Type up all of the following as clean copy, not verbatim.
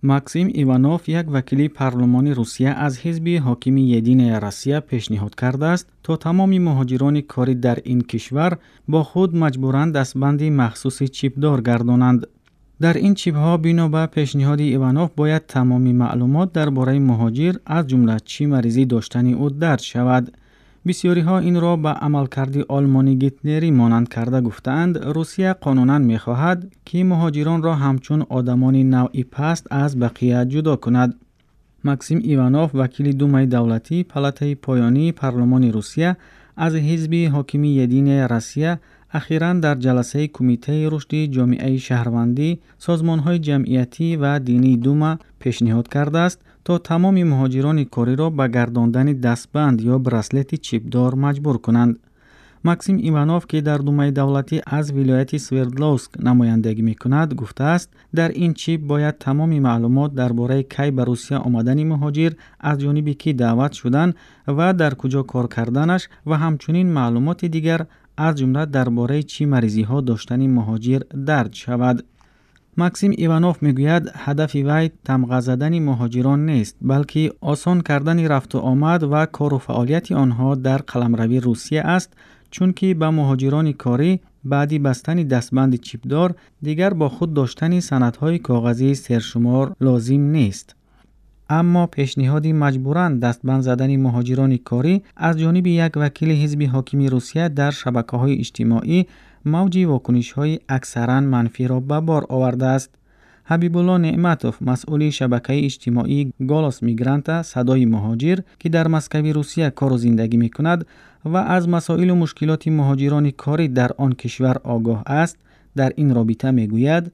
ماکسیم ایوانوف، یک وکیل پارلمانی روسیه از حزب حاکم یدین روسیه پیشنهاد کرده است تا تمام مهاجران کاری در این کشور با خود مجبوراً دستبند مخصوص چیپدار گردانند. در این چیپ‌ها بنا به پیشنهاد ایوانوف باید تمامی معلومات درباره مهاجر از جمله چی مریضی داشتن او درج شود. بسیاری ها این را به عملکرد آلمانی گیتلری مانند کرده گفتند روسیه قانونا می‌خواهد که مهاجران را همچون آدمان نوعی پست از بقیه جدا کند. ماکسیم ایوانوف، وکیل دومای دولتی پالاتای پایانی پارلمان روسیه از حزب حاکم یدین روسیه، اخیراً در جلسه کمیته رشد جامعه شهروندی، سازمان‌های جمعیتی و دینی دوما پیشنهاد کرده است تا تمام مهاجران کاری را به گرداندن دستبند یا برسلت چیپدار مجبور کنند. ماکسیم ایوانوف که در دومای دولتی از ولایت سوردلوسک نمایندگی می‌کند گفته است در این چیپ باید تمام معلومات درباره کی به روسیه آمدن مهاجر، از جانب کی دعوت شدن و در کجا کار کردنش و همچنین معلومات دیگر از جمله درباره چی مریضی‌ها داشتن مهاجر درج شود. ماکسیم ایوانوف میگوید هدف وی تمغه زدن مهاجران نیست، بلکه آسان کردن رفت و آمد و کار و فعالیت آنها در قلمروی روسیه است، چون که به مهاجران کاری بعدی بستن دستبند چیپدار دیگر با خود داشتن سندهای کاغذی سرشمار لازم نیست. اما پیشنهاد مجبوراً دستبند زدن مهاجران کاری از جانب یک وکیل حزب حاکم روسیه در شبکه‌های اجتماعی موج واکنش‌های اکثراً منفی را به بار آورده است. حبیب الله نعمتوف، مسئول شبکه اجتماعی گالوس میگرانت، صدای مهاجر که در مسکو روسیه کار و زندگی می‌کند و از مسائل و مشکلات مهاجران کاری در آن کشور آگاه است، در این رابطه میگوید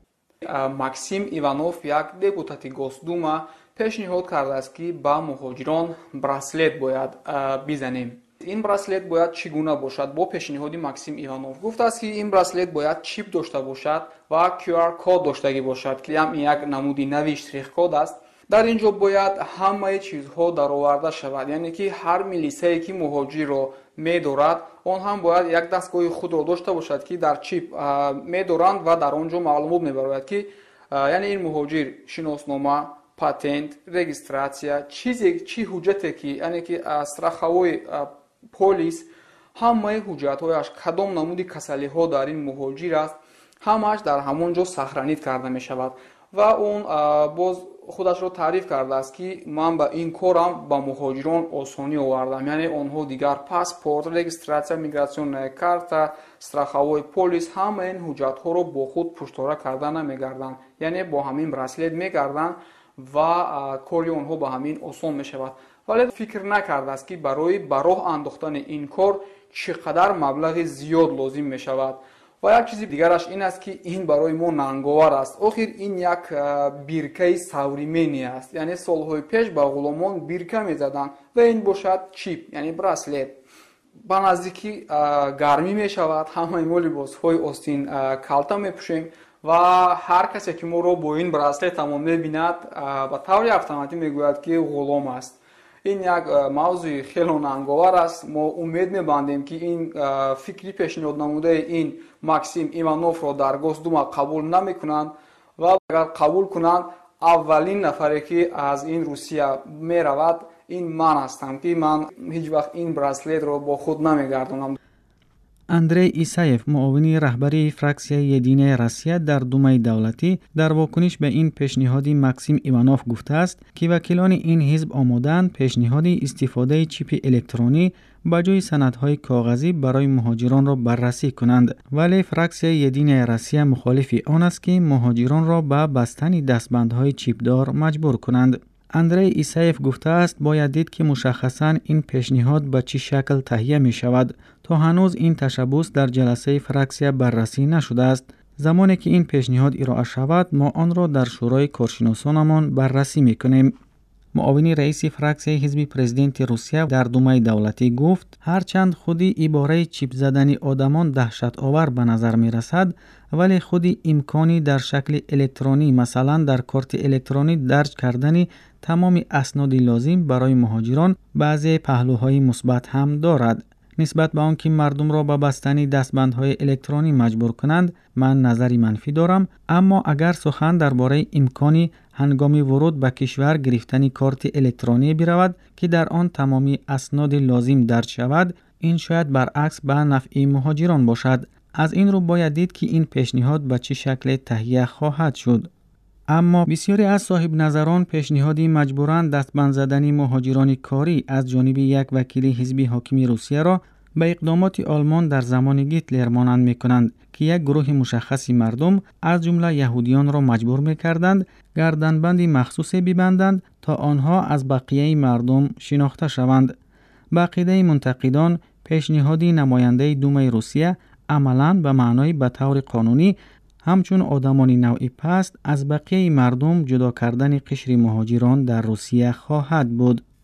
ماکسیم ایوانوف، یک دپوتات گوسدوما، پیشنهاد کرده است که با مهاجران برسلت باید بزنیم. این برسلت باید چگونه باشد؟ با پیشنهاد ماکسیم ایوانوف گفته است که این برسلت باید چیپ داشته باشد و QR کد داشته باشد که هم یک نمودی نوی اشتراک کد است. در اینجا باید همه چیزها درآورده شود، یعنی که هر ملیسه‌ای که مهاجر را می‌دارد آن هم باید یک دستگاه خود را داشته باشد که در چیپ می‌دارند و در آنجا معلومات می‌برد که یعنی این مهاجر شناسنامه، پاتنت، رجیستراسیا، چی حجتی که یعنی که страховой پلیس، همه حجت‌هایش کدام نمودی کسلی‌ها در این مهاجر است، همه‌اش در همونجا سخرانیت کرده می‌شود و اون باز خودش رو تعریف کرده است که من با این کارم با مهاجران آسانی آوردم، یعنی آنها دیگر پاسپورت، رجیستراسیا، میگراسیون کارت، страховой پلیس، همه این حجت‌ها رو با خود پشتوانه کردن نمی‌گردند، یعنی با همین برسلت می‌گردند و کاری آنها با همین آسان می‌شود. ولی فکر نکرده است که برای راه انداختن این کار چقدر مبلغ زیاد لازم می‌شود. و یک چیز دیگرش این است که این برای ما ننگاور است. آخر این یک بیرکه سوریمنی است، یعنی سالهای پیش با غلامان بیرکه می‌زدند و این باشد چیپ، یعنی برسلت. با نزدیکی گرمی می‌شود، همه ما لباس‌های آستین کالتا می‌پوشیم و هر کسی که ما رو با این برسلت تمام می‌بیند با طور اتوماتیک میگوید که غلام است. این یک موضوع خیلی ننگاور است. ما امید می‌بندیم که این فکری پیشنهاد نموده این ماکسیم ایوانوف را در گوسدوما قبول نمی‌کنند و اگر قبول کنند اولین نفری که از این روسیه می‌رود این من هستم که من هیچ وقت این برسلت را با خود نمی‌گردانم. اندری ایسایف، معاون رهبری فراکسیون یدین روسیه در دومای دولتی، در واکنش به این پیشنهاد ماکسیم ایوانوف گفته است که وکیلان این حزب آمدند پیشنهاد استفاده چیپ الکترونی با جای سندهای کاغذی برای مهاجران را بررسی کنند، ولی فراکسیون یدین روسیه مخالف آن است که مهاجران را به بستن دستبندهای چیپدار مجبور کنند. اندری ایسایف گفته است باید دید که مشخصاً این پیشنهاد به چه شکل تهیه می شود. تا هنوز این تشبث در جلسه فراکسیون بررسی نشده است. زمانی که این پیشنهاد ارائه شود ما آن را در شورای کارشناسانمان بررسی می کنیم. معاون رئیس فراکسیون حزب پرزیدنت روسیه در دومای دولتی گفت هرچند خودی عباره چیپ زدن آدمان دهشت آور به نظر می رسد، ولی خودی امکانی در شکل الکترونی، مثلا در کارت الکترونی درج کردن تمام اسناد لازم برای مهاجران بعضی پهلوهای مثبت هم دارد. نسبت به آنکه مردم را به بستن دستبندهای الکترونی مجبور کنند، من نظری منفی دارم. اما اگر سخن درباره امکانی هنگام ورود به کشور گرفتن کارت الکترونی برود که در آن تمامی اسناد لازم درج شود، این شاید برعکس به نفع مهاجران باشد. از این رو باید دید که این پیشنهاد به چه شکل تهیه خواهد شد. اما بسیاری از صاحب نظران پیشنهادی مجبوراً دستبند زدن مهاجران کاری از جانب یک وکیل حزب حاکم روسیه را به اقدامات آلمان در زمان گیتلر مانند می‌کنند که یک گروه مشخصی مردم از جمله یهودیان را مجبور می‌کردند گردنبند مخصوصی ببندند تا آنها از بقیه مردم شناخته شوند. به عقیده منتقدان، پیشنهادی نماینده دومای روسیه عملاً به معنای به طور قانونی همچون آدمان نوع پست از بقیه مردم جدا کردن قشر مهاجران در روسیه خواهد بود.